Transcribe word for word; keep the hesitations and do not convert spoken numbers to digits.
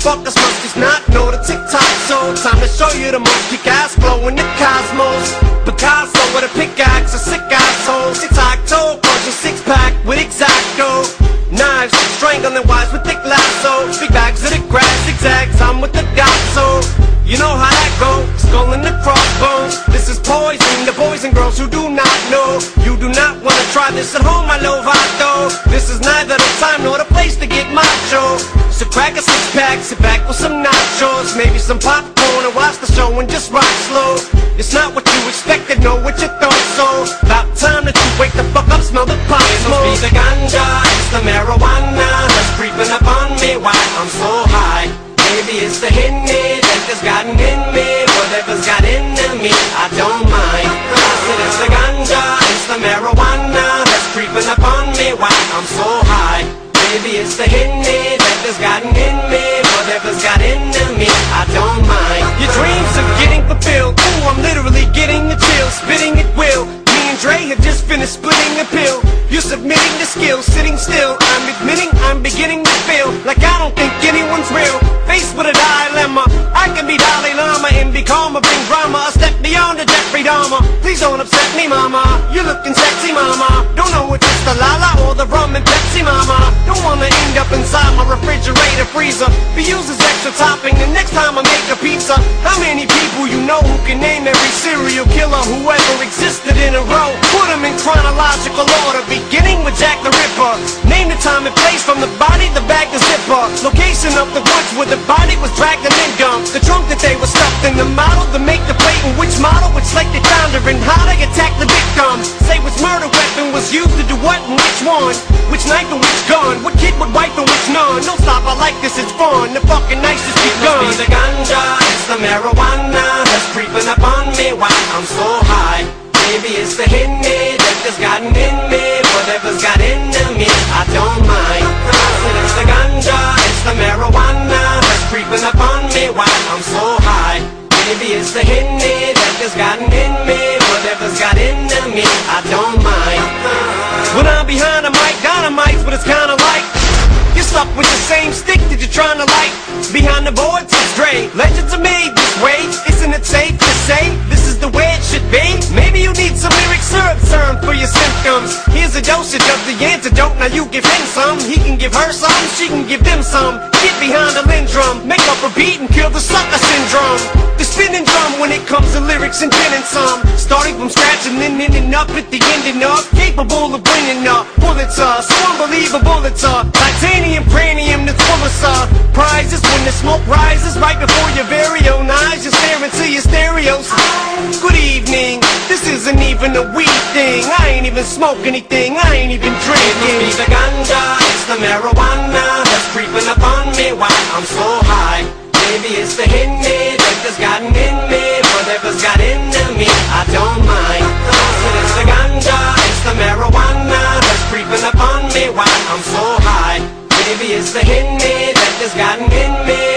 motherfuckers must just not know the TikTok. So time to show you the monkey gas glow in the cosmos. Picasso with a pickaxe, a sick asshole. Tic-tac-toe, punch a six-pack with Exacto. Knives, strangling wives with thick lasso. Big bags of the grass, zigzags, I'm with the gasso. You know how that goes, skull in the crossbones. This is poison, the boys and girls who do not know. You do not want to try this at home, my lovato. This is neither the time nor the place to get macho. So crack a six-pack, sit back with some nachos, maybe some popcorn, and watch the show and just rock slow. It's not what you expected, know what you thought, so about time that you wake the fuck up, smell the pot smoke. It must be the ganja, it's the marijuana that's creeping up on me while I'm so high. Maybe it's the Henny that just gotten in me. Whatever's got into me, I don't mind. I said it's the ganja, it's the marijuana that's creeping up on me while I'm so high. Maybe it's the Henny that just gotten in me. Whatever's got into me, I don't mind. Your dreams are getting fulfilled. Ooh, I'm literally getting the chills, spitting at will. Me and Dre have just finished splitting the pill. You're submitting the skills, sitting still. I'm admitting I'm beginning to feel like I don't think anyone's real. Faced with a dilemma, I can be Dalai Lama and be calm or bring drama. A step beyond the Jeffrey Dahmer. Please don't upset me, mama. You're looking sexy, mama. Don't know if it's the Lala or the rum and Pepsi, mama. Don't wanna end up inside my refrigerator freezer. Be used as extra topping the next time I make a pizza. How many people you know who can name every serial killer who ever existed in a row? Put them in chronological order, beginning with Jack the Ripper. Name the time and place, from the body, the bag, the zipper. Location of the woods where the body was dragged and then dumped. The trunk that they were stuffed in, the model to make the plate, and which model, which like they found her, and how they attacked the victim. Say which murder weapon was used to do what and which one, which knife and which gun, what kid would wipe and which none. Don't stop, I like this, it's fun. The fucking night just begun. It must be the ganja, it's the marijuana that's creeping up on me while I'm so high. Maybe it's the Henny that just gotten in me. Whatever's got into me, I don't mind. I said it's the ganja, it's the marijuana that's creeping up on me while I'm so high. Maybe it's the Henny that just gotten in me. Whatever's got into me, I don't mind. When I'm behind a mic, dynamite's what it's kinda like. You're stuck with the same stick that you're trying to light. Behind the boards, it's Dre. Legends are made this way. Isn't it safe to say this is the way it should be? Maybe you need some lyric syrup serum for your symptoms. Here's a dosage of the antidote. Now you give him some, he can give her some, she can give them some. Get behind the lindrum, make up a beat and kill the sucker syndrome. The spinning drum when it comes to lyrics and penning some. Starting from scratch and then ending up at the ending of. Capable of winning a Pulitzer, so unbelievable it's a titanium cranium that's full of surprises. When the smoke rises right before your very own eyes, you're staring to your stereos. Good evening, this isn't even a weed thing. I ain't even smoke anything, I ain't even drinking. It must be the ganja, it's the marijuana that's creeping up on me while I'm so high. Maybe it's the Henny that just gotten in me. Whatever's got into me, I don't mind. I said it's the ganja, it's the marijuana that's creeping up on me while I'm so high. Maybe it's the Henny that just gotten in me.